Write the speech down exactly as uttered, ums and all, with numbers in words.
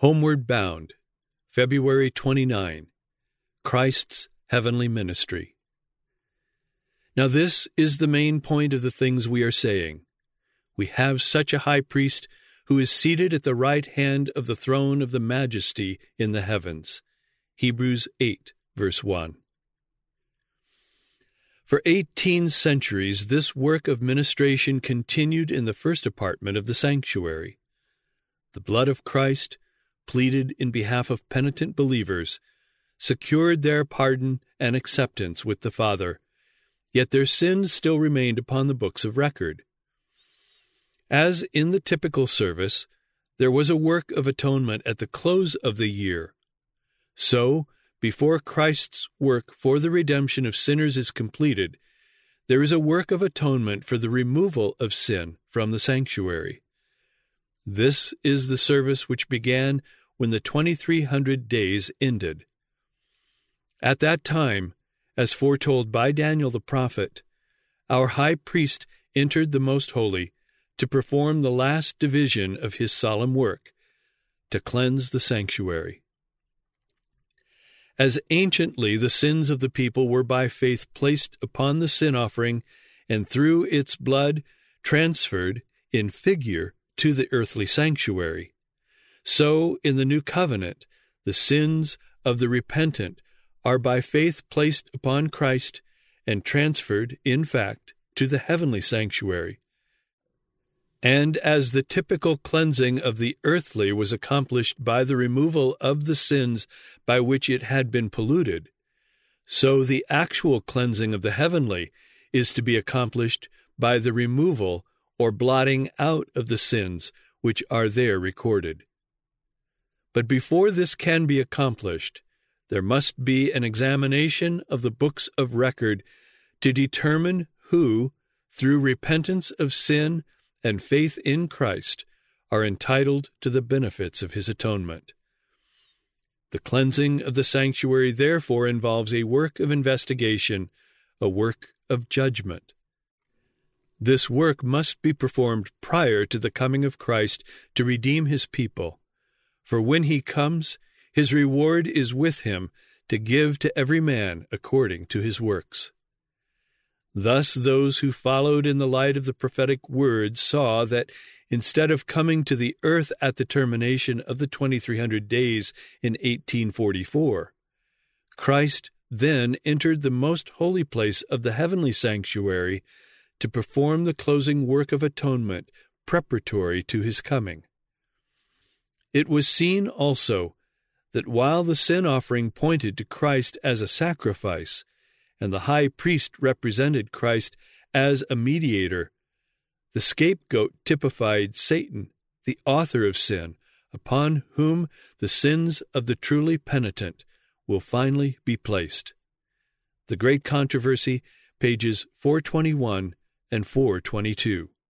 Homeward Bound, February twenty-ninth, Christ's Heavenly Ministry. Now this is the main point of the things we are saying. We have such a high priest who is seated at the right hand of the throne of the majesty in the heavens. Hebrews eight, verse one. For eighteen centuries, this work of ministration continued in the first apartment of the sanctuary. The blood of Christ, pleaded in behalf of penitent believers, secured their pardon and acceptance with the Father, yet their sins still remained upon the books of record. As in the typical service, there was a work of atonement at the close of the year. So, before Christ's work for the redemption of sinners is completed, there is a work of atonement for the removal of sin from the sanctuary. This is the service which began when the twenty-three hundred days ended. At that time, as foretold by Daniel the prophet, our high priest entered the Most Holy to perform the last division of his solemn work, to cleanse the sanctuary. As anciently the sins of the people were by faith placed upon the sin offering and through its blood transferred in figure to the earthly sanctuary, so in the new covenant the sins of the repentant are by faith placed upon Christ and transferred, in fact, to the heavenly sanctuary. And as the typical cleansing of the earthly was accomplished by the removal of the sins by which it had been polluted, so the actual cleansing of the heavenly is to be accomplished by the removal or blotting out of the sins which are there recorded. But before this can be accomplished, there must be an examination of the books of record to determine who, through repentance of sin and faith in Christ, are entitled to the benefits of his atonement. The cleansing of the sanctuary therefore involves a work of investigation, a work of judgment. This work must be performed prior to the coming of Christ to redeem his people, for when he comes, his reward is with him to give to every man according to his works. Thus those who followed in the light of the prophetic words saw that instead of coming to the earth at the termination of the twenty-three hundred days in eighteen forty-four, Christ then entered the most holy place of the heavenly sanctuary to perform the closing work of atonement preparatory to his coming. It was seen also that while the sin offering pointed to Christ as a sacrifice, and the high priest represented Christ as a mediator, the scapegoat typified Satan, the author of sin, upon whom the sins of the truly penitent will finally be placed. The Great Controversy, pages four twenty-one and four twenty-two.